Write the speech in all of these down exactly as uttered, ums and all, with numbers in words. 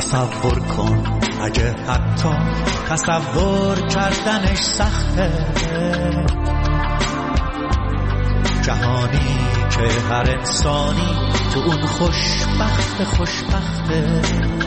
تصور کن اگه حتی تصور کردنش سخته، جهانی که هر انسانی تو اون خوشبخت خوشبخته،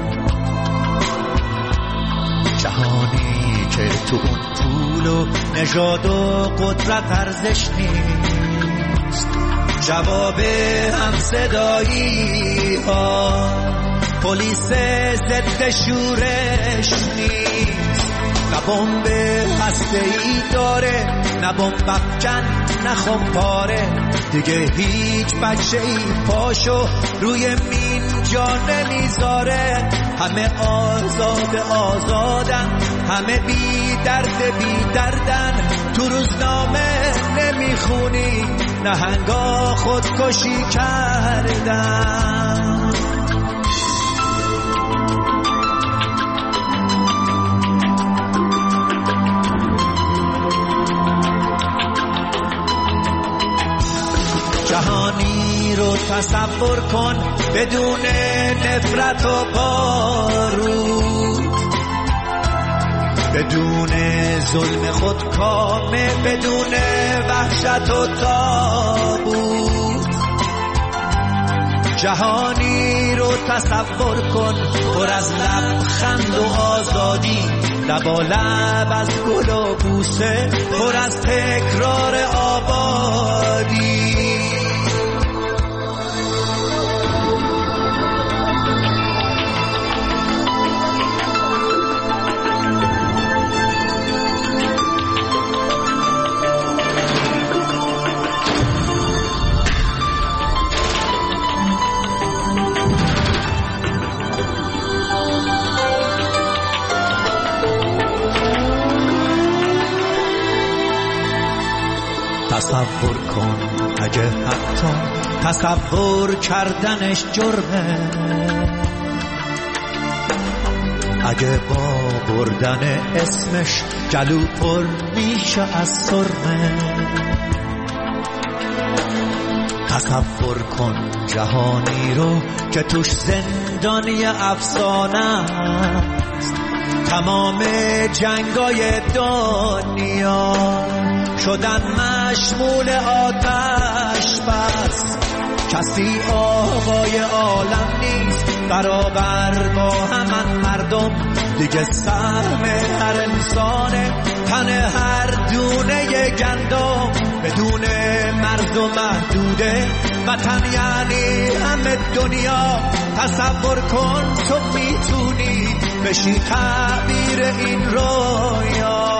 جهانی که تو اون پول و نژاد و قدرت ارزش نیست، جواب هم صدایی ها پلیس ضد شورش نیست، نه بمب هسته‌ای داره نه بمب افکن نه خمپاره، دیگه هیچ بچه‌ای پاشو روی مین جا نمیذاره، همه آزاد آزادن، همه بی درد بی دردن، تو روزنامه نمیخونی نهنگا خودکشی کردن. جهانی رو تصور کن بدون نفرت و بارود، بدون ظلم خودکامه، بدون وحشت و تابوت، جهانی رو تصور کن پر از لبخند و آزادی، لبا لب از گل و بوسه، پر از تکرار آبادی. تصور کن اگه حتی تصور کردنش جرمه، اگه با بردن اسمش گلو پر میشه از سرمه، تصور کن جهانی رو که توش زندانی افسانه است، تمام جنگای دنیا شدن مشمول آتش بس، کسی آقای عالم نیست برابر با همان مردم، دیگه سهم هر انسانه تن هر دونه گندم، بدون مرز و محدوده وطن یعنی همه دنیا. تصور کن تو میتونی بشی تعبیر این رویا.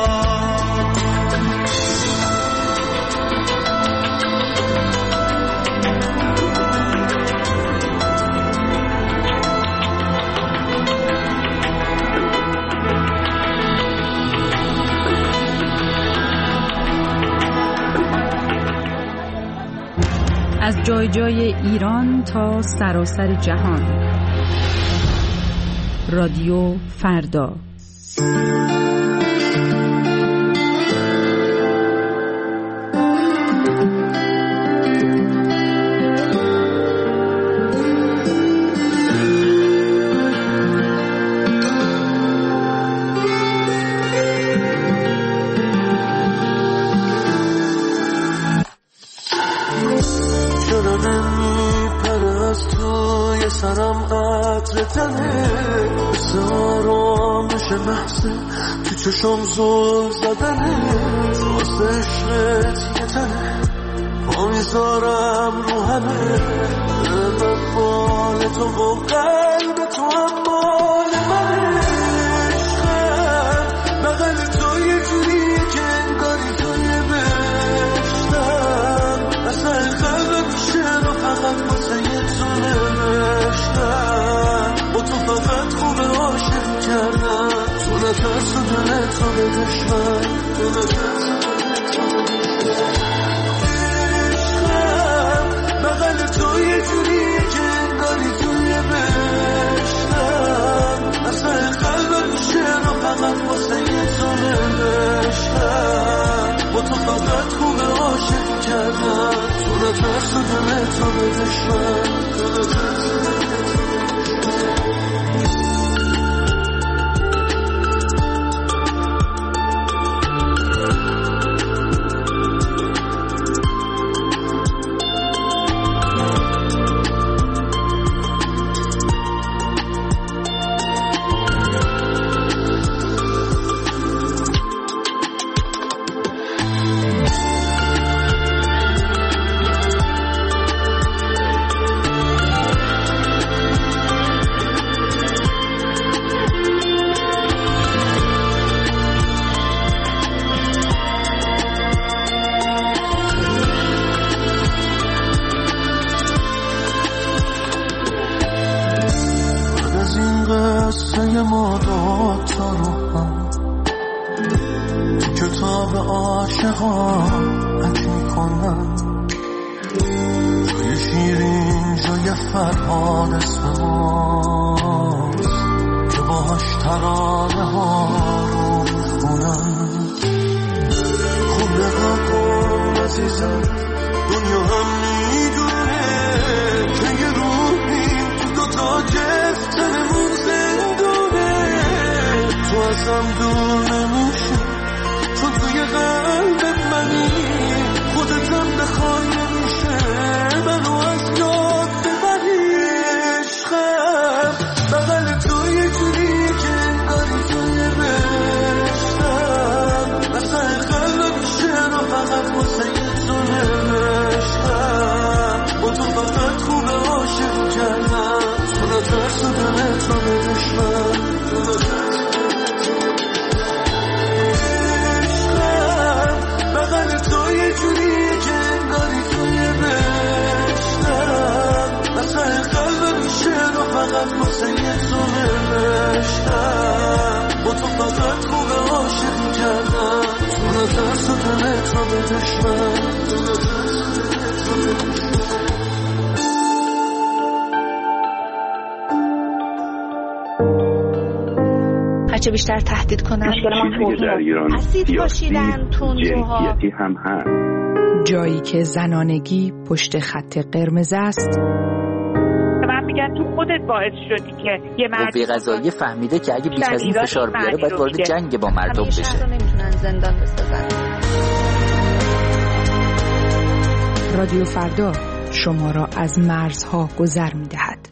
از جای جای ایران تا سراسر جهان، رادیو فردا. تو چشم زل زدنه واسه عشقت یه تنه پا میذارم رو همه، من مال تو و قلب تو هم مال منه، عشقم بغل تو یه جوریه که انگاری توی بهشتم، اصلا قلبم میشه رو فقط واسه یه تو نوشتم، با تو فقط خوبه عاشق کردم، تو نترس و دلت رو به دشمن، تو نترس و دلت رو به دشمن، عشقم بغل تو یه جوریه که انگاری توی بهشتم، اصلا قلبم میشه رو فقط واسه یه تو نوشتم، با تو فقط خوبه عاشق کردم، تو نترس و دلت رو به دشمن، تو نترس و دلت رو به دشمن. قصه ما دوتا رو هم کتاب عاشقان حک میکنن، جای شیرین جای فرهاد اسم ماست که باهاش ترانه ها رو میخونن. خب نگاه کن عزیزم، دنیا هم میدونه که یه روحیم تو دوتا جفتنمون زندونه. تو ازم دور نمیشه چون توی قلبت منی، خودتم بخوای نمیشه منو از یاد ببری. عشقم بغل تو یه جوری که انگاری توی بهشتم، مثل قلب میشه رو فقط واسه تو نوشتم. با تو فقط خوبه عاشق کردم، تو نترس و دلت رو بدشمن. بغل تو یه جوریه که انگاری توی بهشتم، مثل قلب میشه رو فقط واسه یه تو نوشتم. با تو فقط خوبه عاشق کردم، تو نترس و دلت رو بدشمن. هرچه بیشتر تهدید کنن در ایران اسید پاشیدن تندروها هم هست. جایی که زنانگی پشت خط قرمز است. من میگن تو خودت باعث شدی که یه مرد قوه قضاییه فهمیده که اگه بیش از این فشار بیاره باید وارد جنگ با مردم بشه. همیشه رو نمیتونن زندان بسازن. رادیو فردا شما را از مرزها گذر می‌دهد.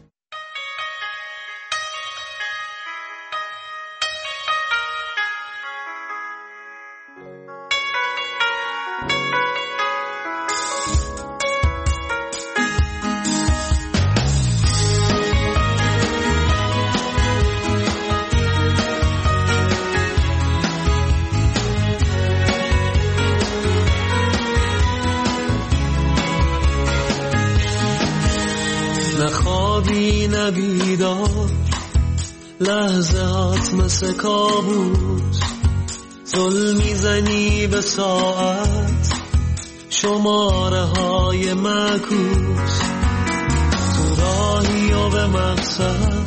نخوابی نبیدار، لحظه هات مثل کابوس، زل میزنی به ساعت، شماره های معکوس. تو راهی و به مقصد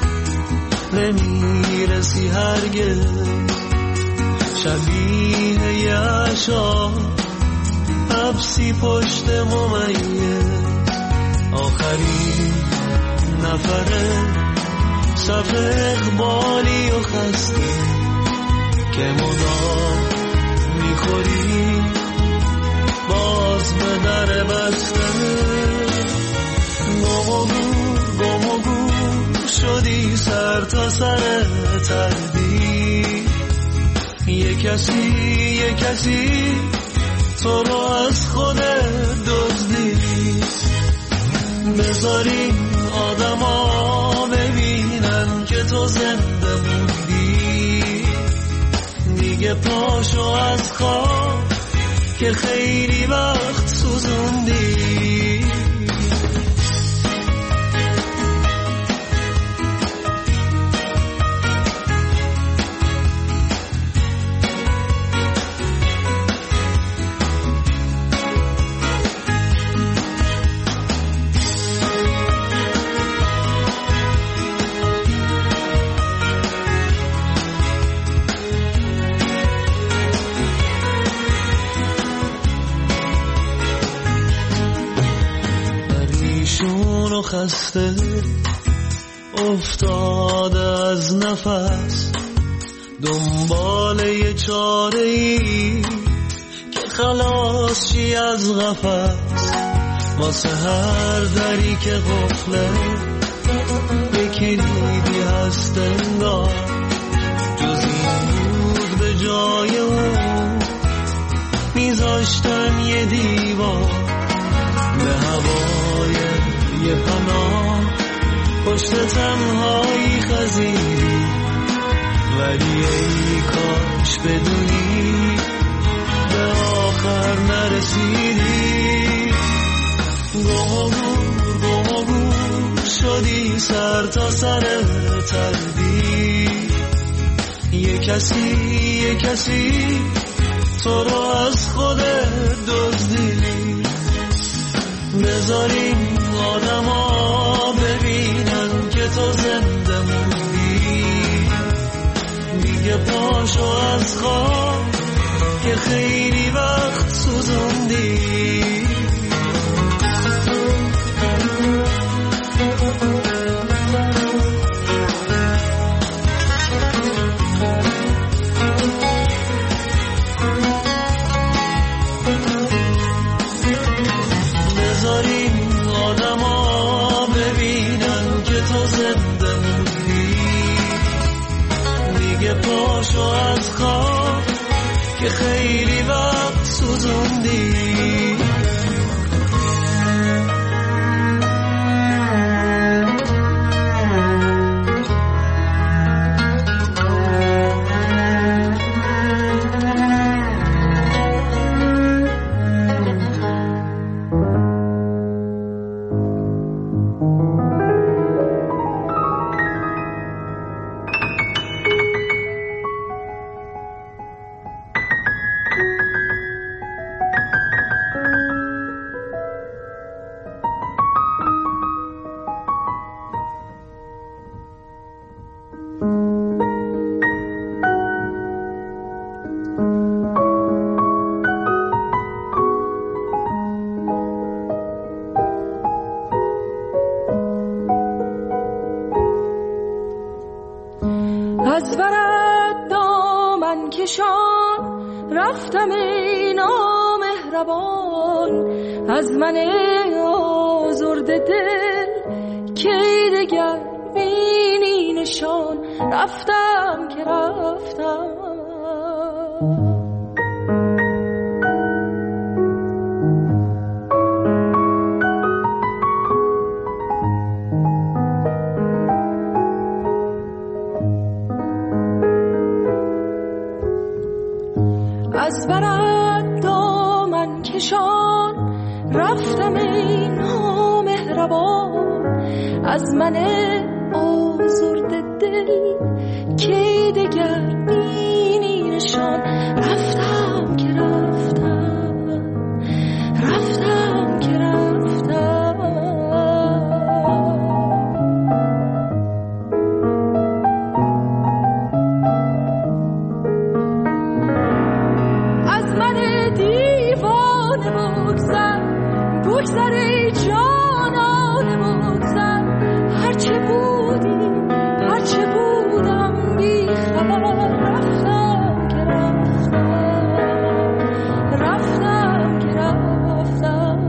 نمیرسی هرگز، شبیه یه عشا حبسی پشت ممیز. آخرین نفره صف اقبالی و خسته که مدام میخوری باز به در بسته. گم و گور گم و گور شدی سر تا سر تردید. یه کسی یه کسی تو رو از خودت دزدید. بذاری آدم ها ببینن که تو زنده موندی، دیگه پاشو از خواب که خیلی وقت سوزوندی. خسته افتاده از نفس، دنبال یه چاره‌ای که خلاص شی از قفس. واسه هر دری که قفله به کلیدی هست انگار، جز این بود به جای اون میذاشتن یه دیوار. به هوای یه پناه پشت تنهایی خزیدی، ولی ای کاش بدونی به آخر نرسیدی. گم و گور گم و گور شدی سر تا سر تلبی، یه کسی یه کسی تو رو از خودت دزدی. بذاریم آدم ها ببینن که تو زنده موندی، دیگه پاشو از خواب که خیلی وقت سوزوندی. پاشو از خواب که خیلی وقت سوزوندی. از برد دامن کشان رفتم ای نامهربان، از من آزرده دل کی دگر بینی نشان. رفتم که رفتم از برد دامن کشان رفتم ای نامهربان، از من آزرده دل کی دگر بینی نشان. رفتم که رفتم رفتم که رفتم بگذر ای جانانه بگذر، هرچه بودی هرچه بودم بی خبر. رفتم که رفتم رفتم که رفتم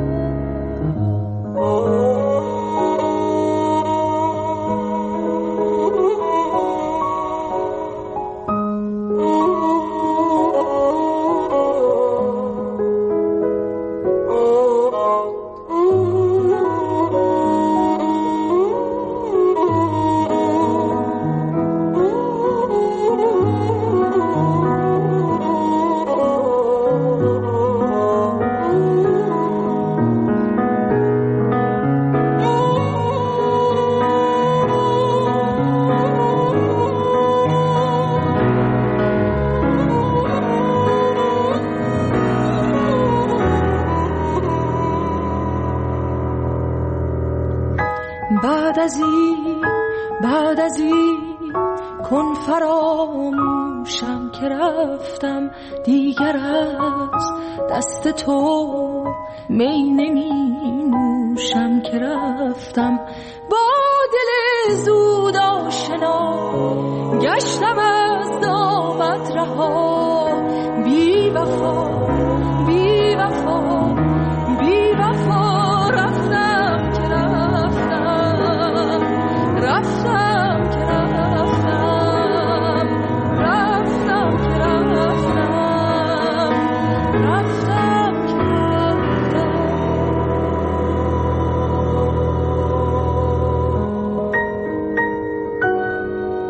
بعد از این بعد از این کن فراموشم که رفتم، دیگر از دست تو می نمی نوشم که رفتم. با دل زود آشنا گشتم از دامت رها، بی وفا بی وفا بی وفا. رفتم که رفتم رفتم که رفتم رفتم که رفتم رفتم که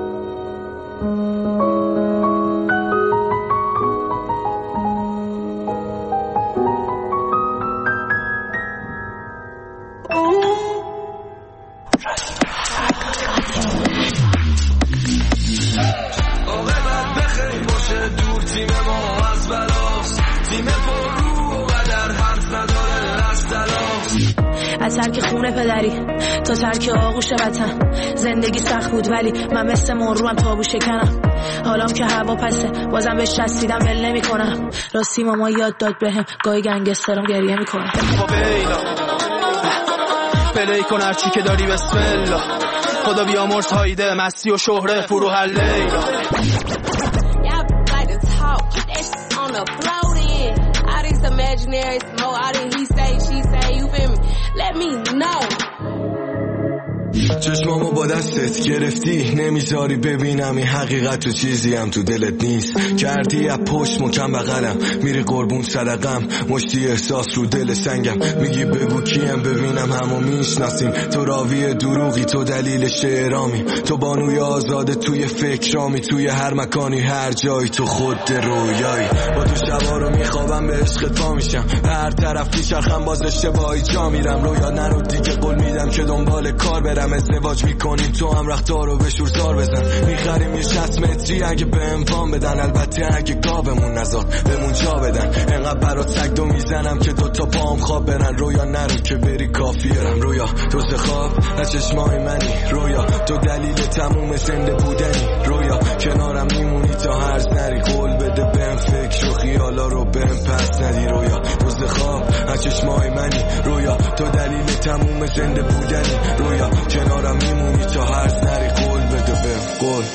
رفتم. از ترک خونه پدری تا ترک آغوش وطن. زندگی سخت بود ولی من مثل مروم تابو شکنم. حالام که هوا پسه بازم بهش چسبیدم ول نمی کنم. راستی ماما یاد داد بهم گاهی گنگسترم گریه میکنه. پلی کن هرچی که داری بسم الله. خدا بیامرز هایده مستی و شهره فرو هر لیلا. Imaginary smoke, all that he say, she say, you feel me? Let me know. چشمامو با دستت گرفتی نمیذاری ببینم این حقیقت تو چیزی هم تو دلت نیست. کردی از پشت مکم بغلم میری قربون صدقم. مشتی احساس رو دل سنگم میگی بگو کیم ببینم همو میشناسیم. تو راوی دروغی تو دلیل شعرامی. تو بانوی آزاده توی فکرامی. توی هر مکانی هر جایی تو خود رویایی. با تو شبا رو میخوابم به عشقت پا میشم. هر طرف میچرخم باز اشتباهی جا میرم. رویا نرو دیگه قول میدم که دنبال کار برم. ازدواج میکنیم تو هم رختارو به شور زار بزن. میخریم یه شصت متری اگه به امفان بدن. البته اگه گابمون نزار بمون جا بدن. انقدر برات سگ دو میزنم که دوتا پام خواب برن. رویا نرو که بری کافیرم. رویا تو خواب از چشمای منی. رویا تو دلیل تموم زنده بودنی. رویا کنارم میمونی تا هرز نری. قول بده بهم فکر و خیالا رو بهم پس ندی. رویا تو خواب از چشمای منی. رویا تو دلیل تموم زنده بودنی. رویا کنارم میمونی تا هرز نری. قول بده بهم قول.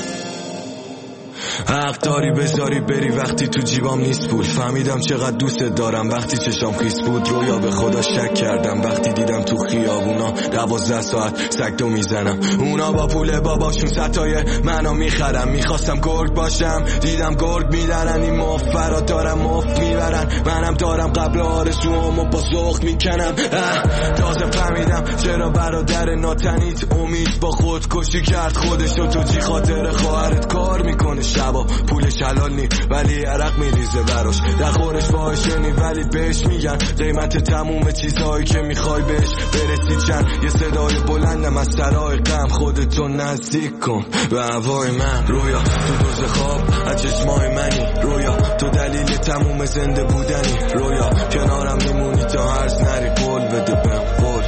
حق داری بذاری بری وقتی تو جیبام نیست پول. فهمیدم چقدر دوست دارم وقتی چشام خیس بود. رویا به خدا شک کردم وقتی دیدم تو خیابونا دوازده ساعت سگ دو میزنم. اونا با پول باباشون ستای منو میخرم. میخواستم گرگ باشم دیدم گرگ میدنن. این مفرات دارم مفت میبرن. منم دارم قبل آرزوامو با ذوق میکنم. تازه فهمیدم چرا برادر ناتنیت امید با خودکشی کرد خودشو. تو چی خاطر خواهرت کار میکنه شبا. پولش حلال نی ولی عرق میریزه براش. دخورش باشه نی ولی بهش میگن قیمت تموم چیزهایی که میخوای بهش برسی چند. یه صدای بلندم از سرای غم. خودتو نزدیک کن به هوای من. رویا تو دوز خواب از چشمای منی. رویا تو دلیل تموم زنده بودنی. رویا کنارم میمونی تا هرز نری. قول بده بهم قول.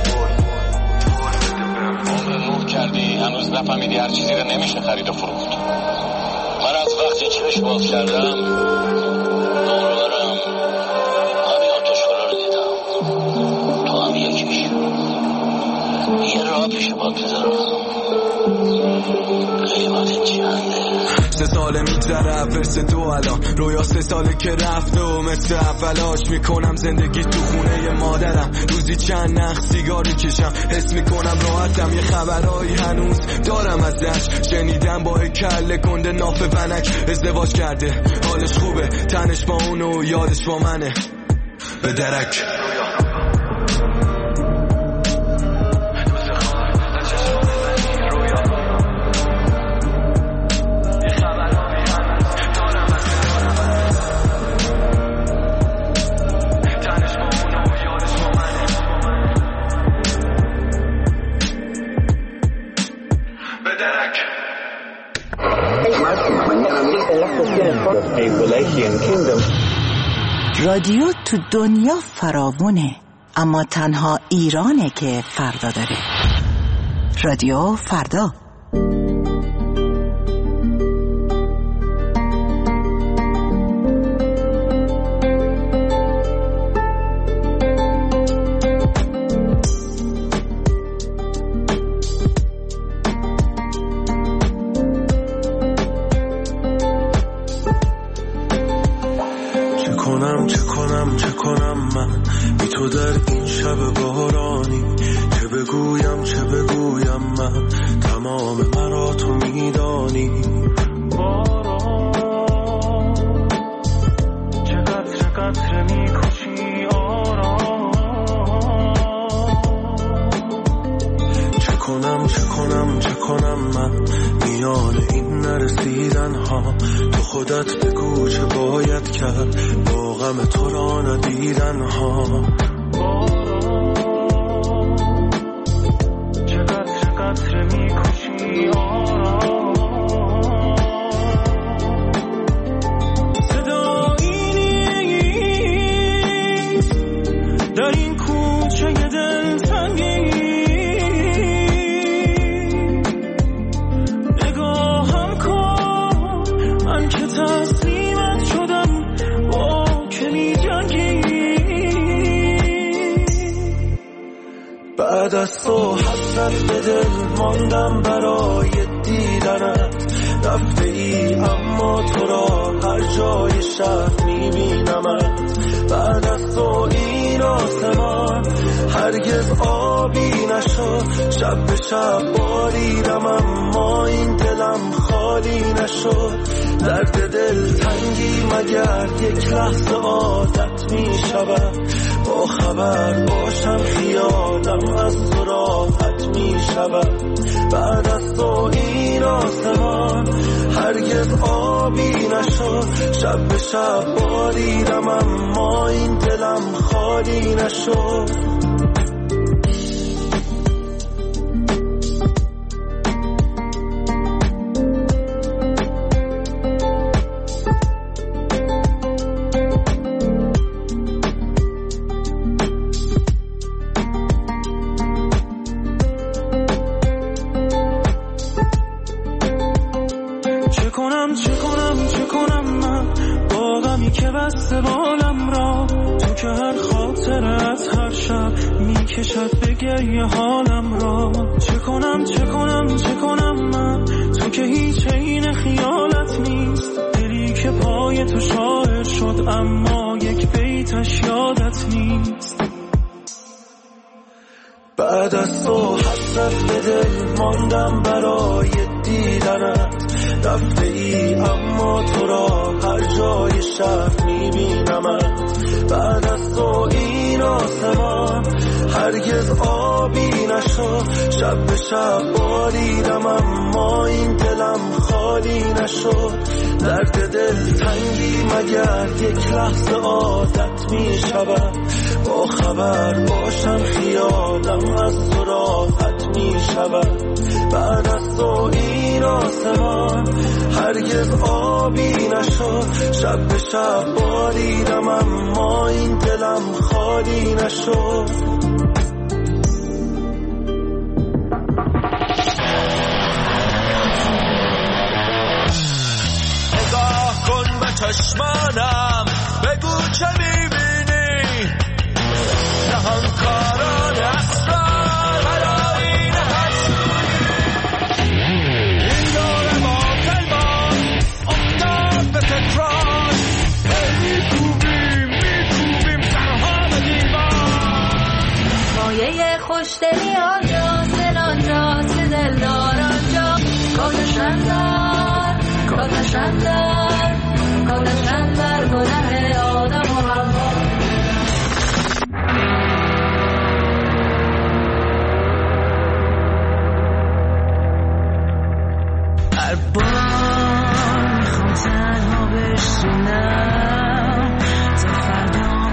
عمر کردی هنوز نفهمیدی هر چیزی رو نمیشه خرید و فروخت. من از وقتی چشم باز کردم دورورم همه آتش‌ها رو دیدم. تو هم یکیش. یه راه پیش با بذارم قیمت چنده. سه ساله میگذره فرس تو الان. رویا سه ساله که رفته و مثل اولاش میکنم زندگی تو خونه مادرم. روزی چند نخ سیگار میکشم. حس میکنم راحتم. یه خبرایی هنوز دارم ازش. شنیدم با کله گنده ناف ونک ازدواج کرده. حالش خوبه تنش با اونو یادش با منه. به درک رادیو تو دنیا فراوونه اما تنها ایرانه که فردا داره. رادیو فردا. خودت بگو چه باید کرد با غم تو را ندیدن ها. چقدر چقدر میکشی آرام. صدایی نیست در این کوچه دلتنگی. بعد از تو حسرت به دل ماندم برای دیدنت، رفته ای اما تو را هر جای شهر میبینمت. بعد از تو این آسمان هرگز آبی نشد، شب به شب باریدم اما این دلم خالی نشد. درد دل تنگی مگر یک لحظه عادت می شود، با خبر باشم خیالم از تو راحت می شود. بعد از تو این آسمان هرگز آبی نشد، شب به شب باریدم اما این دلم خالی نشد. کشد به گریه حالم را. چه کنم چه کنم چه کنم من، تو که هیچ عین خیالت نیست. دلی که پای تو شاعر شد اما یک بیتش یادت نیست. بعد از تو حسرت به دل ماندم برای دیدنت، رفته ای اما تو را هر جای شهر میبینمت. بعد از تو این آسمان هرگز آبی نشد، شب به شب باریدم اما این دلم خالی نشد. درد دل تنگی مگر یک لحظه عادت می شود، با خبر باشم خیالم از تو راحت می شود. بعد از تو این آسمان هرگز آبی نشد، شب به شب باریدم اما این دلم خالی نشد. چشمانم بگو چه میبینی، نهانکاران اسرار برای نهستی. این داره با کلمان افتاد به تکرار، میکوبیم میکوبیم سرها به دیوار. مایه خوشدلی آنجاست، دل آنجاست که دلدار آنجا. کاتشن در کاتشن در کاتشن در گناه آدم و حوا. هر بار میخوام تنها بشینم تا فردام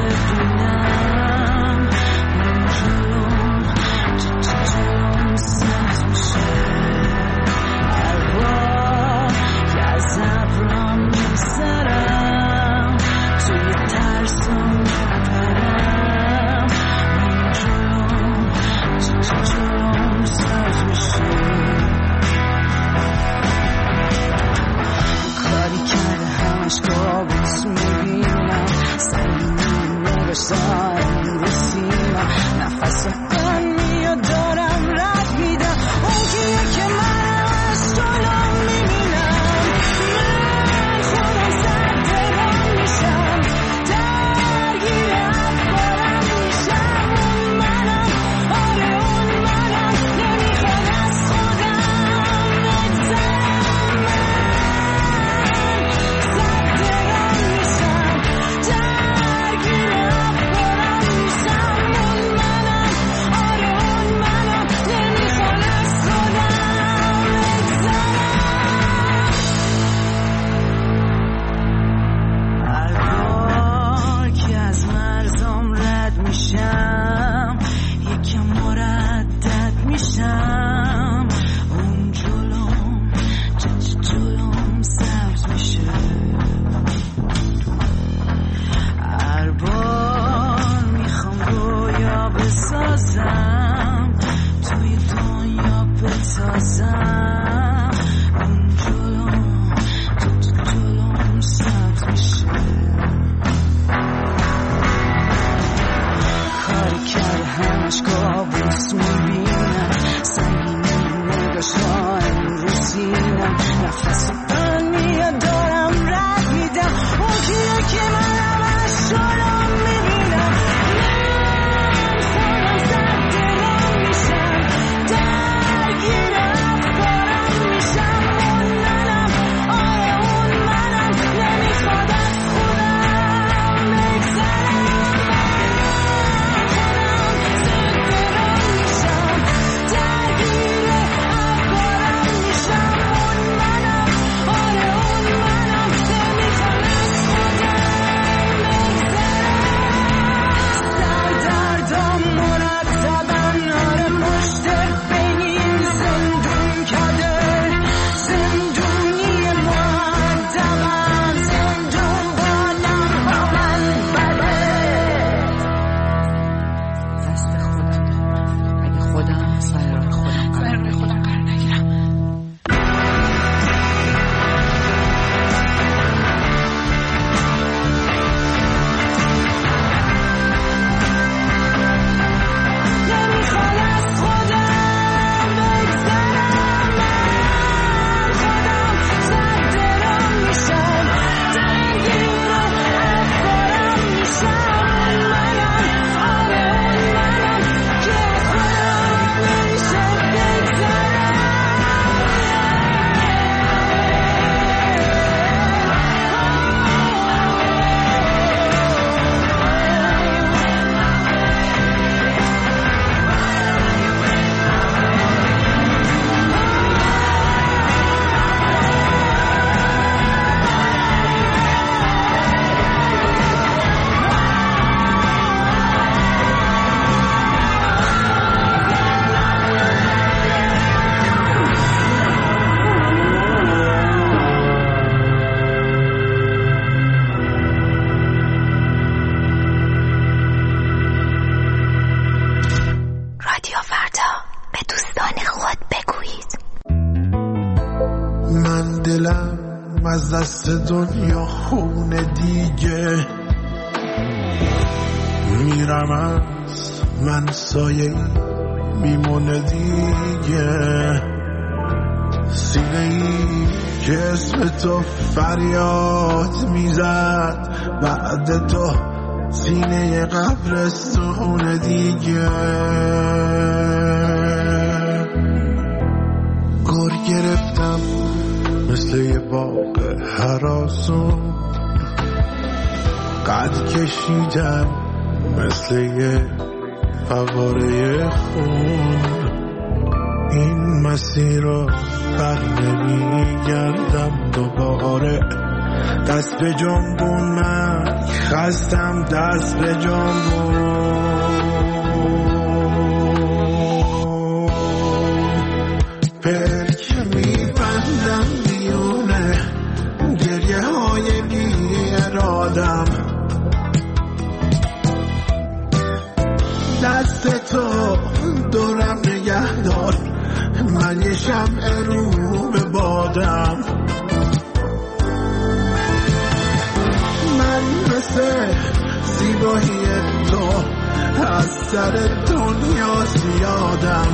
ببینم، من جلوم تو جلوم سخت میشه. هر بار که از ابرام میگذرم توی ترسم میپرم، من جلوم تو جلوم سخت میشه. کاری کرده همش کابوس میبینم، سنگینی نگشتن رو سیمم، نفس من میاد دارم رد میدم، اون کیه که من از جلوم میبینم. من خودم زد دلم میشم، درگیر افکارم میشم. اون منم، آره اون منم، نمیخواد از خودم بگذرم. زد دلم میشم، درگیر افکارم میشم. اون منم، آره اون منم، نمیخواد از خودم بگذرم. هر بار که از مرزم رد میشم یکم مردد میشم، اون جلوم چه جلوم سبز میشه. هر بار میخوام رویا بسازم توی دنیا بتازم، اون جلوم چه جلوم سبز میشه. کاری کرده همش کابوس از دست دنیا خونه دیگه میرم، از من سایه میمونه دیگه. سینه ای که اسم تو فریاد میزد، بعد تو سینه قبرستون دیگه. گر گرفتم مثل یه باغ هراسون، قد کشیدم مثل یه فواره خون. این مسیر رو بر نمیگردم دوباره. دست به جنبون، من خستم دست به جنبون. پلک میبندم میونه گریه های بی ارادم. دست تو دورم نگه دار، من یه شمع رو به بادم. من مثل زیبایی تو از سر دنیا زیادم.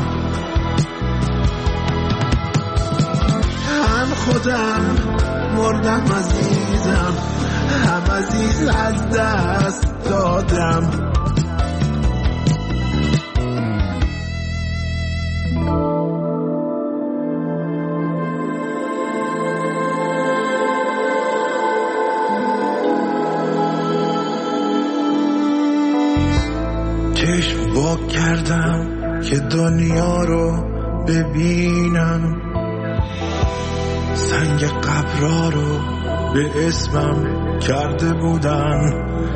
هم خودم مردم عزیزم، هم عزیز از دست دادم. چشم وا کردم که دنیا رو ببینم، سنگ قبرا رو به اسمم کرده بودن.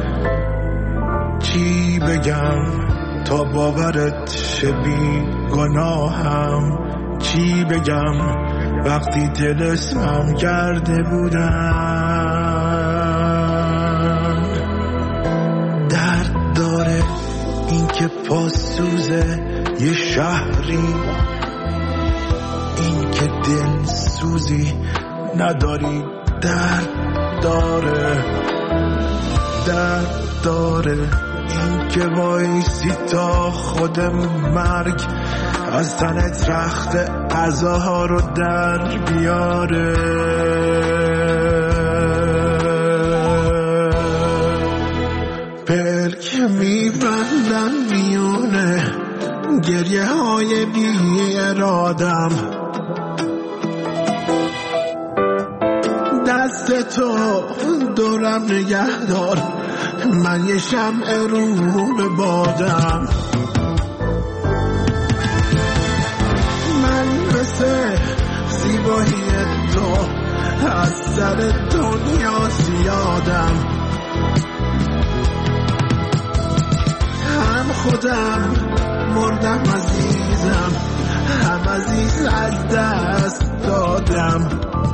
چی بگم تا باورت شه بی گناهم؟ چی بگم وقتی دل اسمم کرده بودن؟ درد داره این که پاسوزه یه شهری، این که دل سوزی نداری. درد داره، درد داره این که وایسی تا خود مرگ از تنت رخت عزاها رو در بیاره. پلک میبندم میونه گریه های بی ارادم. دست تو دورم نگه دار، من یه شمع رو به بادم. من مثل زیبایی تو از سر دنیا زیادم. هم خودم مردم عزیزم، هم عزیز از دست دادم.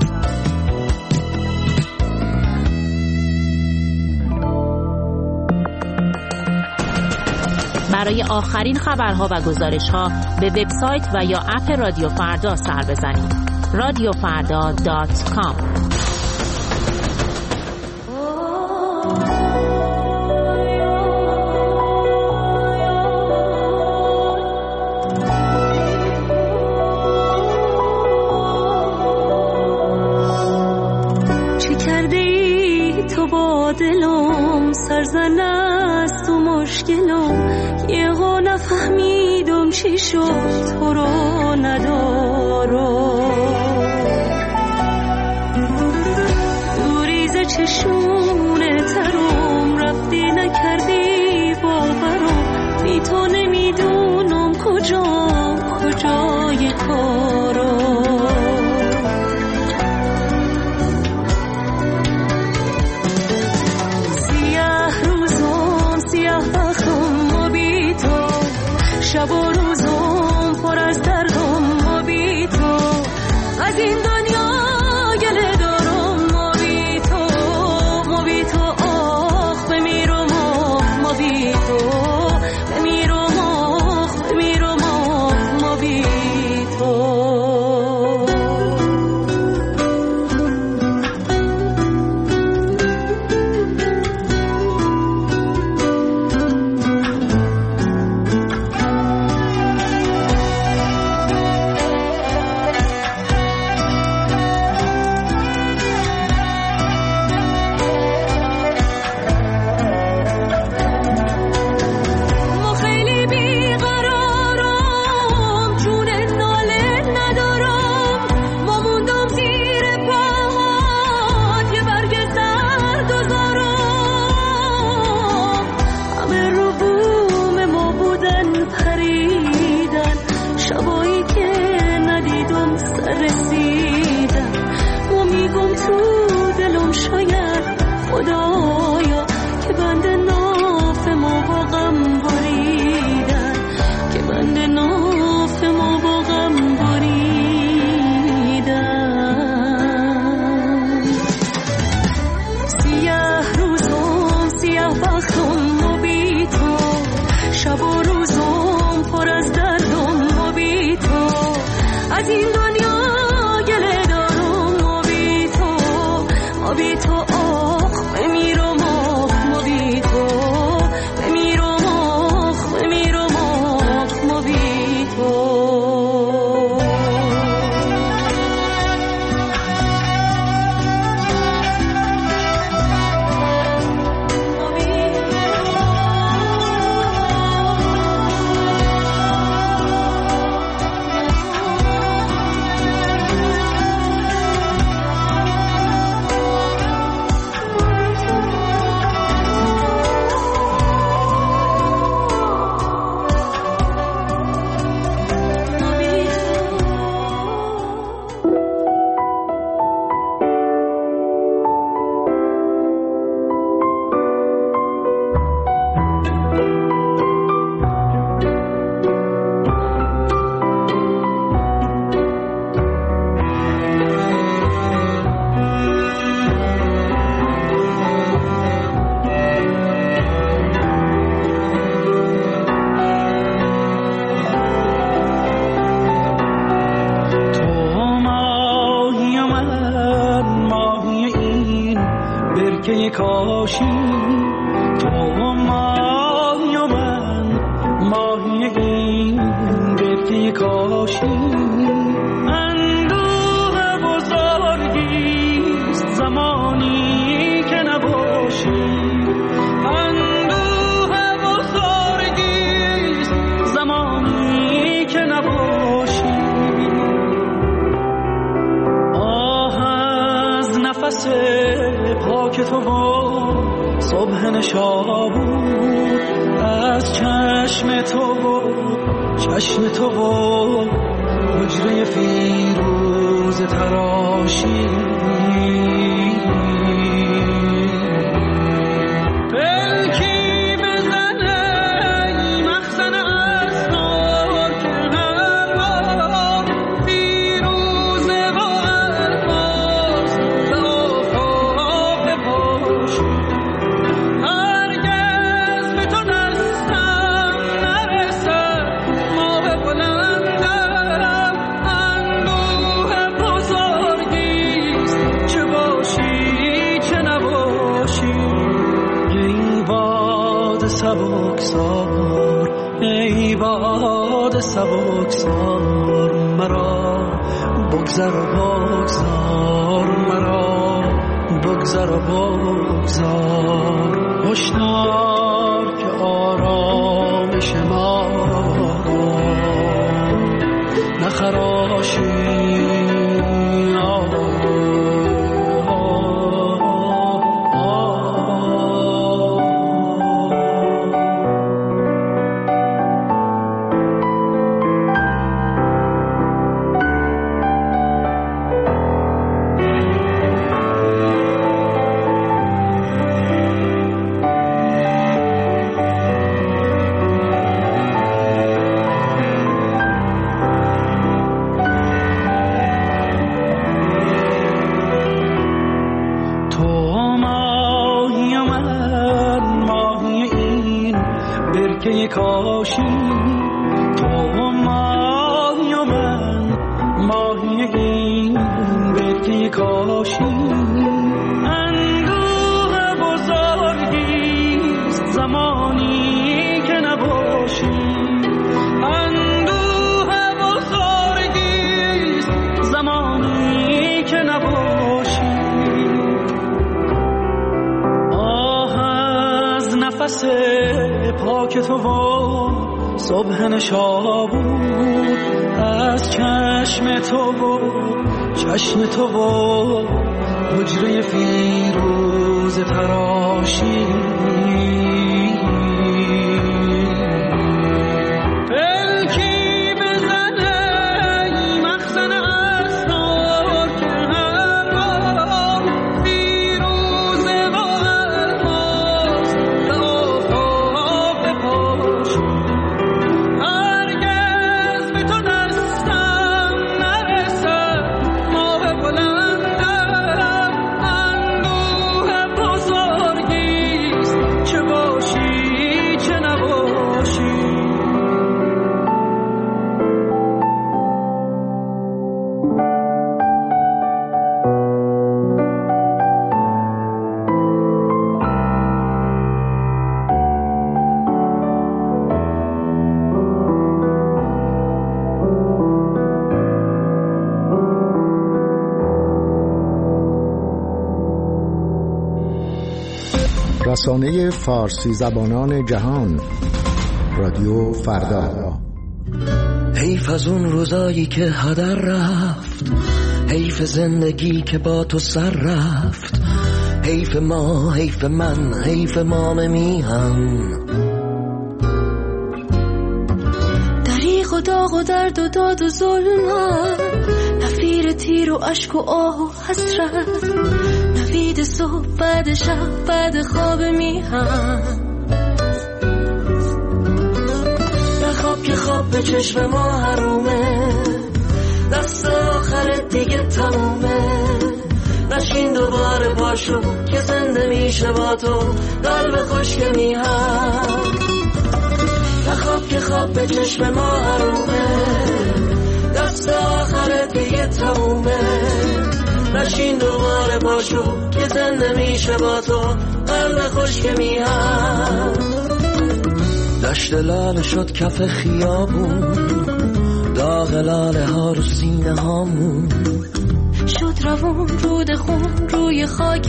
برای آخرین خبرها و گزارش‌ها به وبسایت و یا اپ رادیو فردا سر بزنید. رادیو فردا دات کام. چه کرده ای تو با دلم، سرزن است و مشکلم. یه ها نفهمیدم چی شد تو رو ندارم. دوریز چشونه ترم رفتی نکردی باورم. بی تو نمیدونم کجا کجای کارم. شب و روزم پر از دردم ما بی تو. از این دنیا گله دارم ما بی تو، ما بی تو. آخ بمیرم آخ ما بی تو، بمیرم آخ بمیرم آخ ما بی تو. کاشی تو ماهی و من ماهی این برکه کاشی اندوه بزرگیست زمانی که نباشی اندوه بزرگیست زمانی که نباشی آه از نفس پاک تو و صبح نشابور از چشم تو و چشم تو و حجره فیروز تراشی پلکی بزنه مخزن اسرار که هوا فیروزه و الفاظ به آفاق بپاشی هرگز به تو دستم نرسد ماه بلندم اندوه بزرگیست چه باشی چه نباشی ای باد سبکسار ای باد سبکسار مرا بگذر و بگذار مرا بگذر و بگذار هشدار که آرامش ما نخراشی کاشی تو ماهی و من ماهی این برکه کاشی اندوه بزرگیست زمانی که نباشی اندوه بزرگیست زمانی که نباشی آه از نفس پاک تو و صبح نشابور از چشم تو و چشم تو و حجره فیروز تراشی پلکی بزنه مخزن اسرار که هوا فیروزه و الفاظ به آفاق بپاشی هرگز به تو دستم نرسد ماه بلندم اندوه بزرگیست چه باشی چه نباشی رسانه فارسی زبانان جهان رادیو فردا. حیف از اون روزایی که هدر رفت، حیف زندگی که با تو سر رفت، حیف ما، حیف من، حیف مام میهن. دریغ و داغ و درد و داد و ظلمت، نفیر تیر و عشق و آه و حسرت، نوید صبح بعد شب بعد خواب میهن. نخواب که خواب به چشم ما حرومه، دست آخرت دیگه تمومه. نشین دوباره باشو که زنده میشه با تو قلب خشک میهن. نخواب که خواب به چشم ما حرومه، دست آخرت دیگه تمومه. نشین دوباره پاشو که زنده میشه با تو قلب خوش که میهم. دشت لاله شد کف خیابون، داغ لاله ها رو سینه هامون، شد روون رود خون روی خاک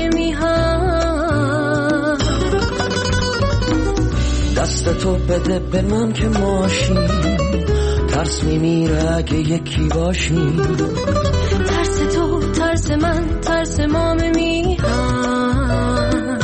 میهم. دست تو بده به من که ماشین، ترس میمیره اگه یکی باشیم. ترس تو ترس من ترس ما میهم.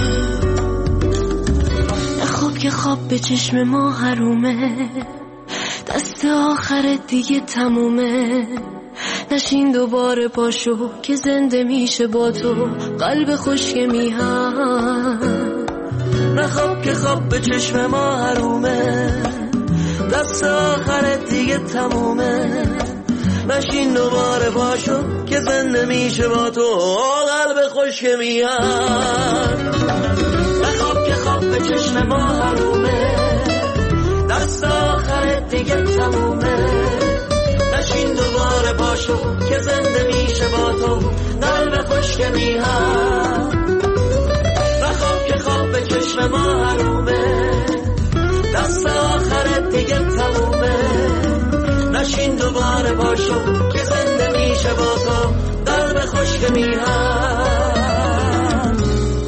خواب که خواب به چشم ما حرومه، دست آخر دیگه تمومه. نشین دوباره پاشو که زنده میشه با تو قلب خوش که میهم. نخواب که خواب به چشم ما حرومه، دست آخر دیگه تمومه. نشین دوباره پاشو که زنده میشه با تو قلب خوش که میهم. نخواب که خواب به چشم ما حرومه، دست آخر دیگه تمومه. نشین دوباره پاشو که زنده میشه با تو قلب خوش که میهم. نخواب که خواب به چشم ما حرومه، دست آخر دیگه تمومه. نشین دوباره پاشو که زنده میشه با تو قلب خوش که میهم.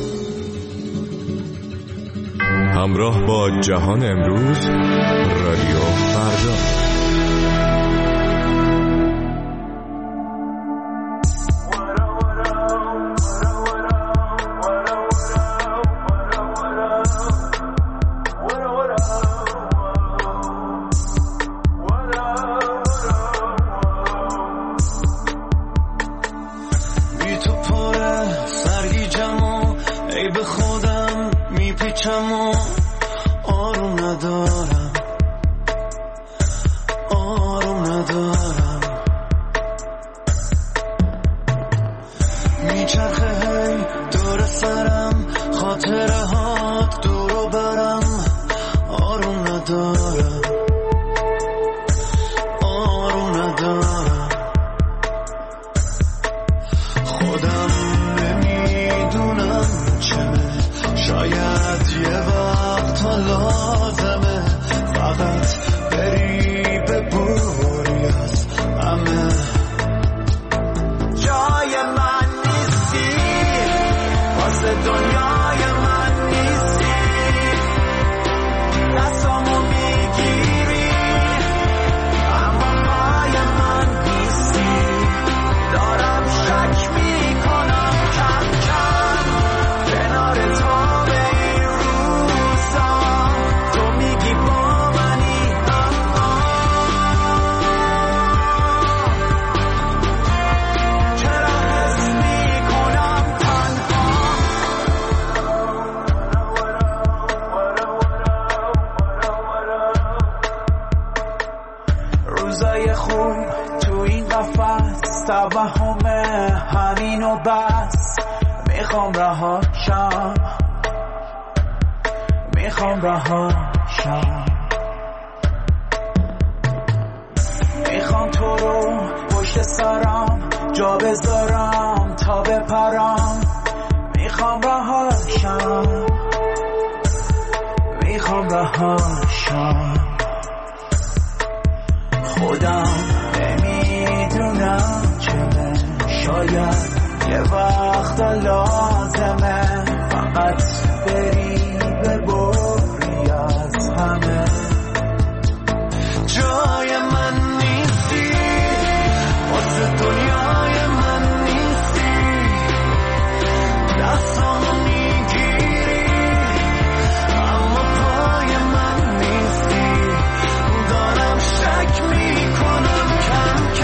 همراه با جهان امروز، رادیو فردا.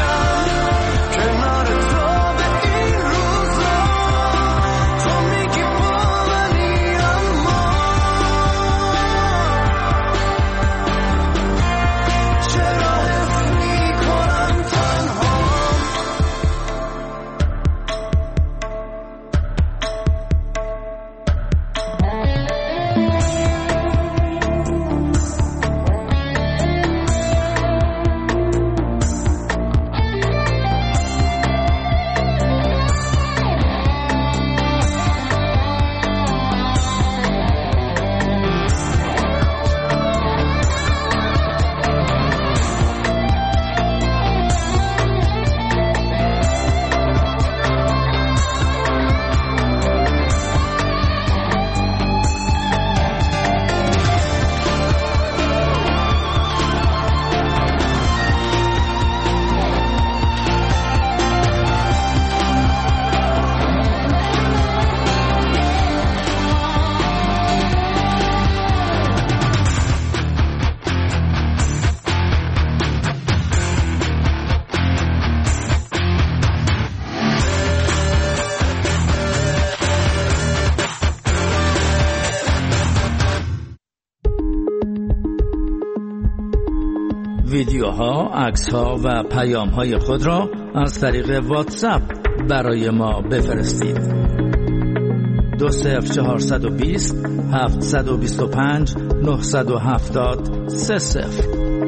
کنار تو به این روزا، تو میگی ویدیوها، عکس‌ها و پیام‌های خود را از طریق واتساپ برای ما بفرستید. دو صفر چهارصد و بیست هفتصد و بیست و پنج نهصد و هفتاد سه صفر.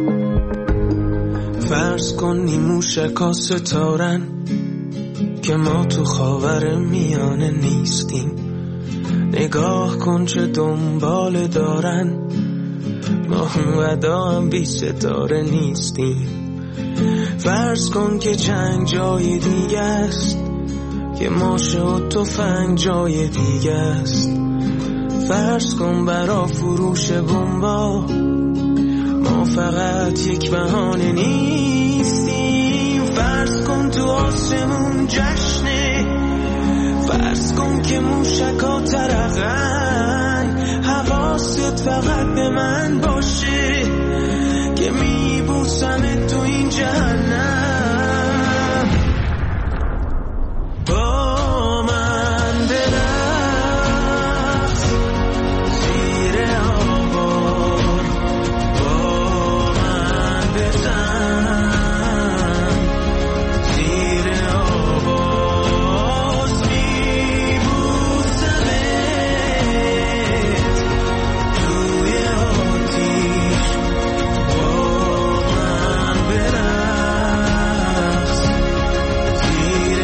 فرض کن نیموشکا ستارن که ما تو خاور میانه نیستیم. نگاه کن چه دنبال دارن، ما ودا هم بی ستاره نیستیم. فرض کن که جنگ جای دیگه است، که ماشه و تفنگ جای دیگه است. فرض کن برا فروش بمبا ما فقط یک بهانه نیستیم. فرض کن تو آسمون جشنه، فرض کن که موشکا ترقن. حواست فقط به من باشه که میبوسم تو این جهنم. با من برقص زیر آوار، با من بزن زیر آواز. میبوسمت توی آتیش، با من برقص زیر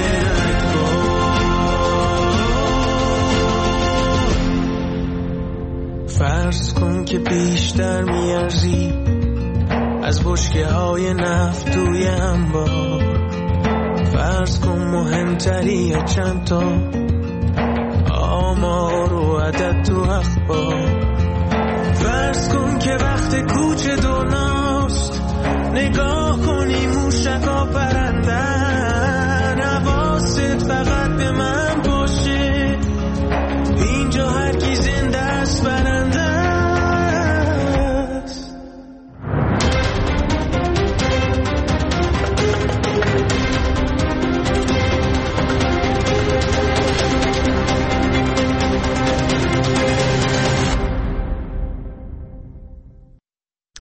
رگبار. فرض کن که بیشتر میارزی از بشکه های نفت توی انبار. فرض کن مهمتری چند تا آمار و عدد تو اخبار. فرض کن که وقت کوچه دنیاست، نگاه کنی موشکا پرنده